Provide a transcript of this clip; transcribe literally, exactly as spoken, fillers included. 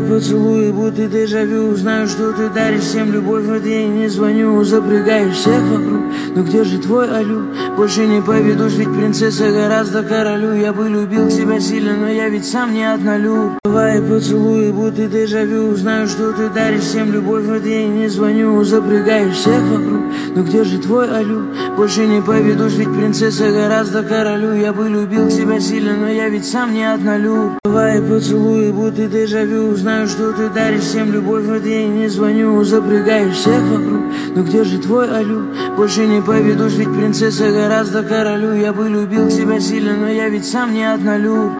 Давай поцелуй, будто дежавю. Знаю, что ты даришь всем любовь, вот я и не звоню. Запрягаешь всех вокруг, но где же твой алю? Больше не поведусь, ведь принцесса гораздо королю. Я бы любил тебя сильно, но я ведь сам не однолюб. Давай поцелуй, будто дежавю. Знаю, что ты даришь всем любовь, вот я и не звоню. Запрягаешь всех вокруг, но где же твой алю? Больше не поведусь, ведь принцесса гораздо королю. Я бы любил тебя сильно, но я ведь сам не однолюб. Давай поцелуй, будто дежавю. Знаю, что ты даришь всем любовь, вот я и не звоню. Запрягаешь всех вокруг, но где же твой алю? Больше не поведусь, ведь принцесса гораздо королю. Я бы любил тебя сильно, но я ведь сам не однолюб.